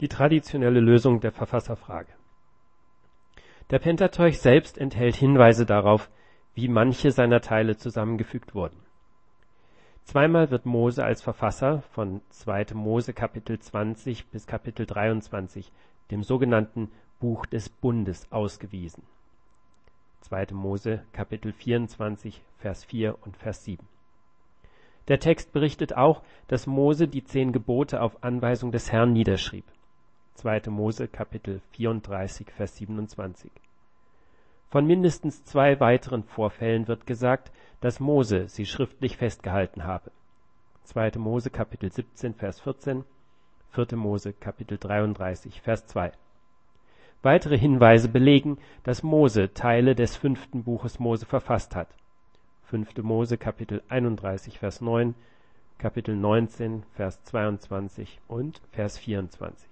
Die traditionelle Lösung der Verfasserfrage. Der Pentateuch selbst enthält Hinweise darauf, wie manche seiner Teile zusammengefügt wurden. Zweimal wird Mose als Verfasser von 2. Mose Kapitel 20 bis Kapitel 23, dem sogenannten Buch des Bundes, ausgewiesen. 2. Mose Kapitel 24, Vers 4 und Vers 7. Der Text berichtet auch, dass Mose die 10 Gebote auf Anweisung des Herrn niederschrieb. 2. Mose Kapitel 34, Vers 27. Von mindestens 2 weiteren Vorfällen wird gesagt, dass Mose sie schriftlich festgehalten habe. 2. Mose Kapitel 17, Vers 14, 4. Mose Kapitel 33, Vers 2. Weitere Hinweise belegen, dass Mose Teile des 5. Buches Mose verfasst hat. 5. Mose Kapitel 31, Vers 9, Kapitel 19, Vers 22 und Vers 24.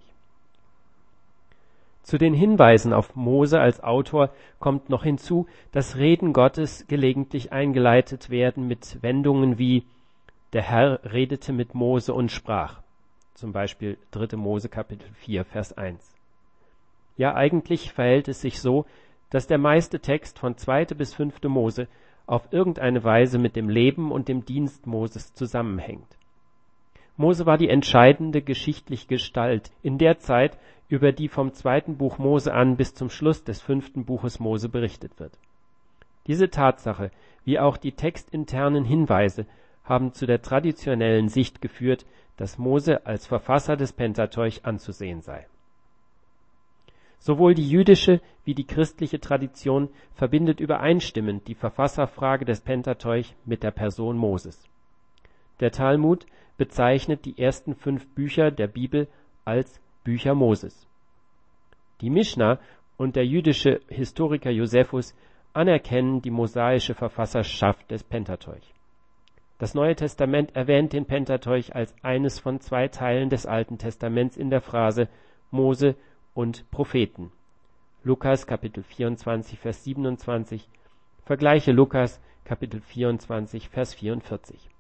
Zu den Hinweisen auf Mose als Autor kommt noch hinzu, dass Reden Gottes gelegentlich eingeleitet werden mit Wendungen wie der Herr redete mit Mose und sprach, zum Beispiel 3. Mose Kapitel 4, Vers 1. Ja, eigentlich verhält es sich so, dass der meiste Text von 2. bis 5. Mose auf irgendeine Weise mit dem Leben und dem Dienst Moses zusammenhängt. Mose war die entscheidende geschichtliche Gestalt in der Zeit, über die vom 2. Buch Mose an bis zum Schluss des 5. Buches Mose berichtet wird. Diese Tatsache, wie auch die textinternen Hinweise, haben zu der traditionellen Sicht geführt, dass Mose als Verfasser des Pentateuch anzusehen sei. Sowohl die jüdische wie die christliche Tradition verbindet übereinstimmend die Verfasserfrage des Pentateuch mit der Person Moses. Der Talmud bezeichnet die ersten 5 Bücher der Bibel als Bücher Moses. Die Mischna und der jüdische Historiker Josephus anerkennen die mosaische Verfasserschaft des Pentateuch. Das Neue Testament erwähnt den Pentateuch als eines von 2 Teilen des Alten Testaments in der Phrase Mose und Propheten. Lukas Kapitel 24, Vers 27, vergleiche Lukas Kapitel 24, Vers 44.